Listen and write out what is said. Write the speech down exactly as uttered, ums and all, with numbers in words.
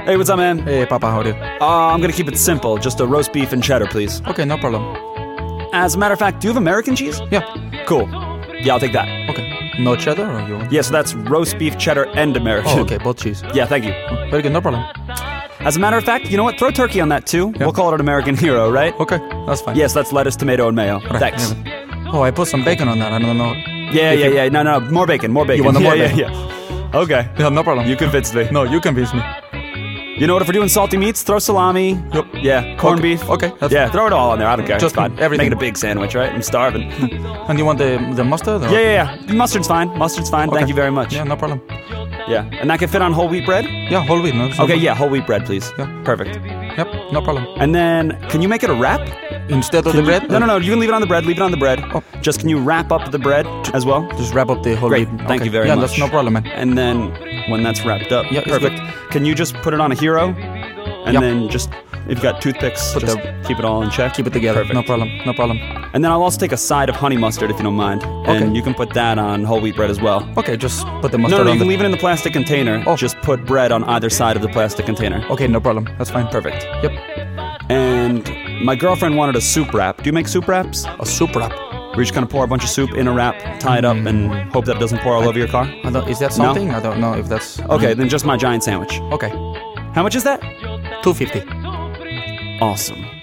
Hey, what's up, man? Hey, Papa, how are you? Uh, I'm gonna keep it simple. Just a roast beef and cheddar, please. Okay, no problem. As a matter of fact, do you have American cheese? Yeah. Cool. Yeah, I'll take that. Okay. No cheddar or you want? Yeah, so that's roast beef, cheddar, and American. Oh, okay, both cheese. Yeah, thank you. Oh, very good, no problem. As a matter of fact, you know what? Throw turkey on that too. Yeah. We'll call it an American hero, right? Okay, that's fine. Yes, that's lettuce, tomato, and mayo. Right, Thanks. yeah. Oh, I put some bacon on that. I don't know. Yeah, If yeah, you- yeah. No, no, more bacon, more bacon. You want the yeah, more yeah, bacon? yeah. Okay. Yeah, no problem. You convinced me. No, you convince me. You know what? If we're doing salty meats, throw salami. Yep. Yeah, corned Okay, beef. okay, that's Yeah, throw it all on there. I don't care. Just it's fine. everything. Make it a big sandwich, right? I'm starving. And you want the the mustard? Or? Yeah, yeah, yeah. Mustard's fine. Mustard's fine. Okay. Thank you very much. Yeah, no problem. Yeah. And that can fit on whole wheat bread? Yeah, whole wheat. No, it's no Okay, problem. yeah, whole wheat bread, please. Yeah. Perfect. Yep, no problem. And then, can you make it a wrap? Instead of Can the you- bread? No, no, no. You can leave it on the bread. Leave it on the bread. Oh. Just can you wrap up the bread as well? Just wrap up the whole Great. wheat. Thank Okay. you very yeah, much. that's no problem, man. And then, when that's wrapped up, Yeah, it's perfect. Can you just put it on a hero? And Yeah. then just, if you've got toothpicks, Put just the- keep it all in check. Keep it together. Perfect. No problem. No problem. And then I'll also take a side of honey mustard if you don't mind. Okay. And you can put that on whole wheat bread as well. Okay, just put the No, mustard no, no, on you the... can leave it in the plastic container. Oh. Just put bread on either side of the plastic container. Okay, no problem. That's fine. Perfect. Yep. And my girlfriend wanted a soup wrap. Do you make soup wraps? A soup wrap. Where you just kind of pour a bunch of soup in a wrap, tie it up, and hope that it doesn't pour all over your car? I don't, is that something? I don't know if that's... Okay, then just my giant sandwich. Okay. How much is that? two fifty. Awesome.